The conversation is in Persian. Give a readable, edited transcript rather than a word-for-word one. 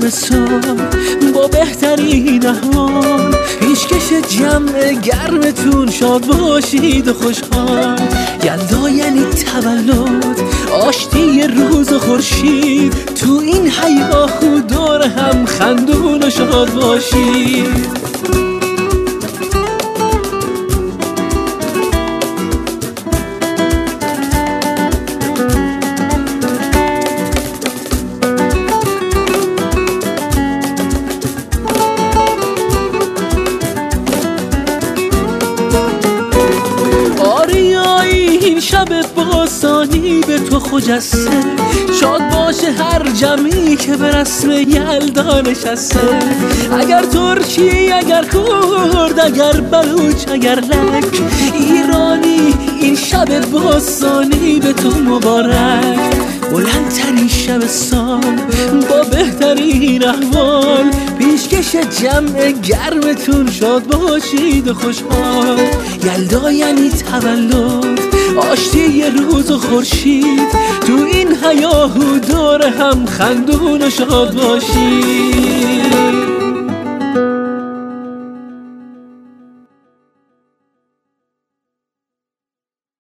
شبستان با بهترین احوال، پیشکش جمع گرمتون شاد باشید و خوشحال. یلدا یعنی تولد، آشتی روز و خورشید، تو این هیاهو دور هم خندون و شاد باشید. این شب باستانی به تو خجسته، شاد باشه هر جمعی که به رسم یلدا نشسته. اگر ترکی، اگر کرد، اگر بلوچ، اگر لک، ایرانی این شب باستانی به تو مبارک. بلندترین شبستان با بهترین احوال، پیشکش جمع گرمتون شاد باشید و خوشحال. یلدا یعنی تولد، آشتی روز و خورشید، تو این هیاهو دور هم خندون و شاد باشید.